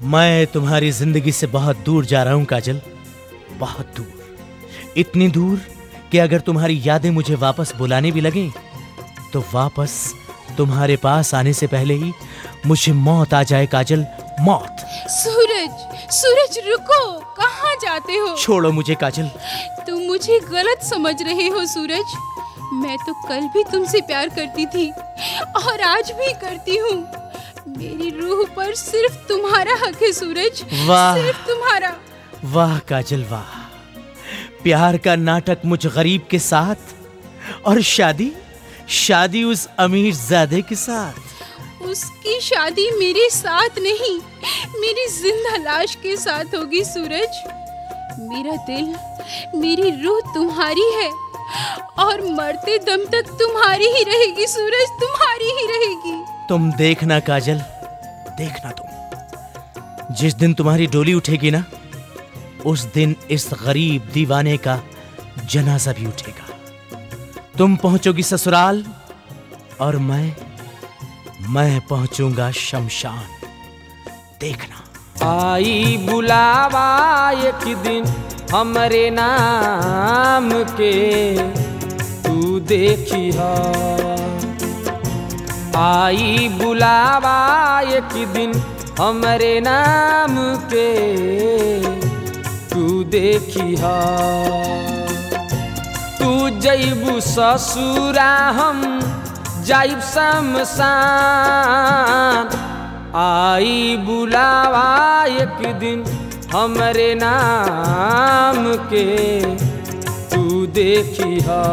मैं तुम्हारी जिंदगी से बहुत दूर जा रहा हूं काजल, बहुत दूर। इतनी दूर कि अगर तुम्हारी यादें मुझे वापस बुलाने भी लगें तो वापस तुम्हारे पास आने से पहले ही मुझे मौत आ जाए काजल, मौत। सूरज, सूरज रुको, कहाँ जाते हो? छोड़ो मुझे काजल। तुम मुझे गलत समझ रहे हो सूरज। मैं तो कल भी तुमसे प्यार करती थी और आज भी करती हूँ। मेरी रूह पर सिर्फ तुम्हारा हक है सूरज, वाह, सिर्फ तुम्हारा। वाह काजल वाह। प्यार का नाटक मुझ गरीब के साथ और शादी, शादी उस अमीर ज़ादे के साथ। उसकी शादी मेरे साथ नहीं, मेरी जिंदा लाश के साथ होगी सूरज। मेरा दिल, मेरी रूह तुम्हारी है और मरते दम तक तुम्हारी ही रहेगी सूरज, तुम्हारी ही रहेगी। तुम देखना काजल, देखना तुम, जिस दिन तुम्हारी डोली उठेगी ना, उस दिन इस गरीब दीवाने का जनाजा भी उठेगा। तुम पहुंचोगी ससुराल और मैं पहुंचूंगा शमशान। देखना। आई बुलावा एक दिन हमरे नाम के, तू देखी हा। आई बुलावा एक दिन हमरे नाम के, तू देखी हा। तू जैबू ससुरा, हम जाइब शमशान। आई बुलावा एक दिन हमरे नाम के, तू देखी हा।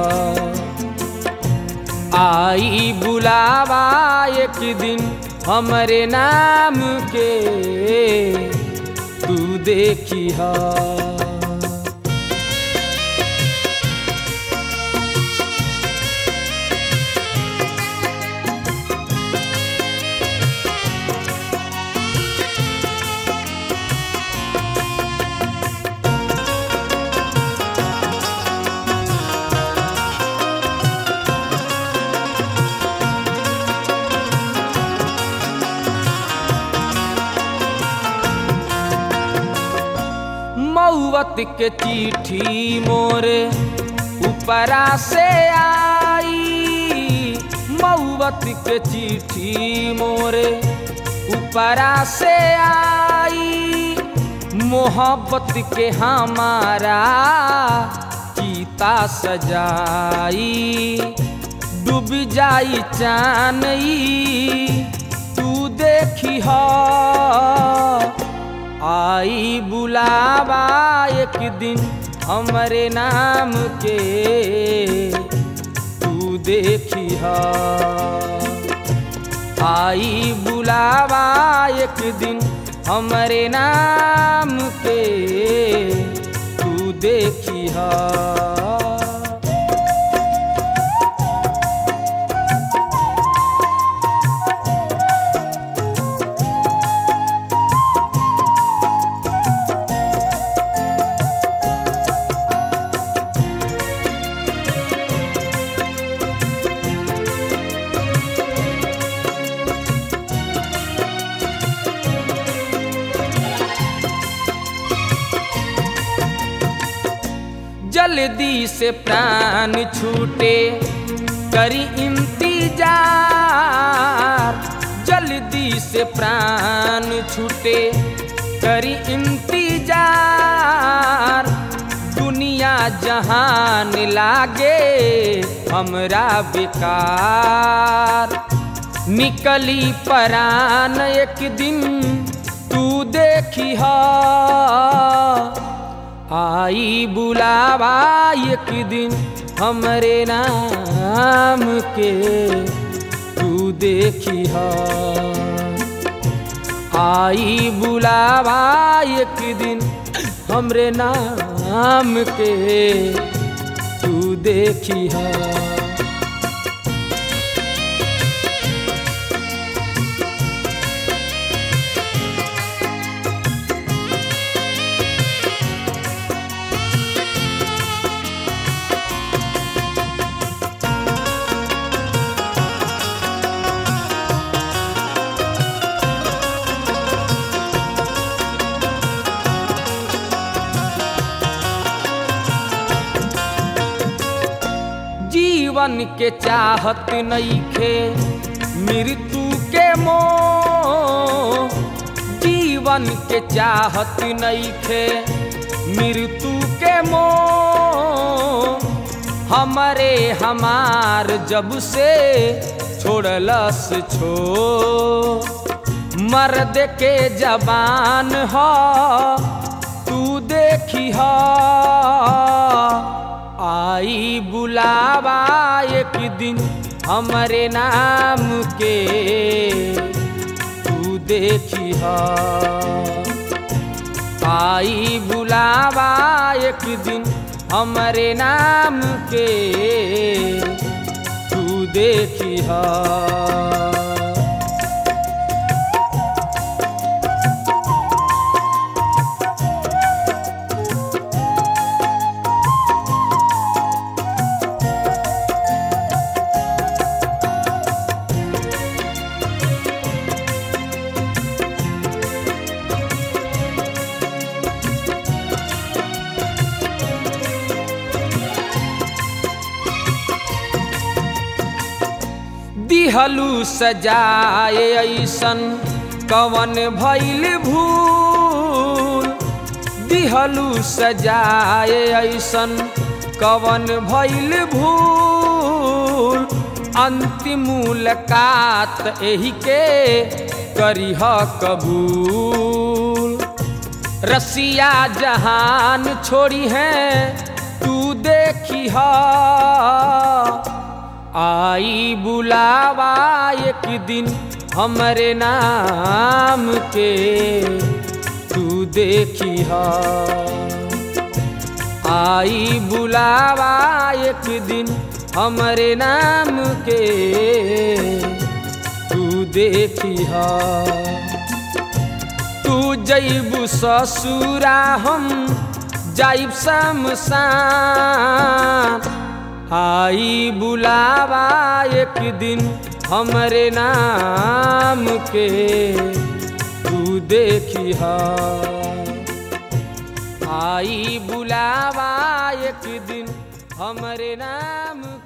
आई बुलावा एक दिन हमरे नाम के, तू देखी हा। मौत के चिट्ठी मोरे ऊपरा से आई। मौत के चिट्ठी मोरे ऊपरा से आई। मोहब्बत के हमारा चीता सजाई। डूब जाई चानई, तू देखी हा। आई बुलावा एक दिन हमरे नाम के, तू देखी हा। आई बुलावा एक दिन हमरे नाम के, तू देखी हा। जल्दी से प्राण छूटे करी इंतजार। जल्दी से प्राण छूटे करी इंतजार। दुनिया जहान लागे हमरा बेकार। निकली परान एक दिन, तू देखी हा। आई बुलावा एक दिन हमरे नाम के, तू देखी हा। आई बुलावा एक दिन हमरे नाम के, तू देखी हा। जीवन के चाहत नइखे मृत्यु के मोह, जीवन के चाहत नइखे मृत्यु के मोह, हमरे हमार जब से छोड़लस छो, मर्द के जबान हो तू देखी हो, आई बुलावा एक दिन हमरे नाम के तू देखी हो, आई बुलावा एक दिन हमरे नाम के तू देखी हो। दिहलू सजाए ऐसन कवन भइल भूल, दिहलू सजाए ऐसन कवन भइल भूल, अंतिम मुलाकात एही के करीह कबूल, रसिया जहान छोड़ी है तू देखी हो, आई बुलावा एक दिन हमरे नाम के तू देखी हो, आई बुलावा एक दिन हमरे नाम के तू देखी हो। तू जइबू ससुरा हम जाइब शमशान, आई बुलावा एक दिन हमरे नाम के तू देखी हो, आई बुलावा एक दिन हमरे नाम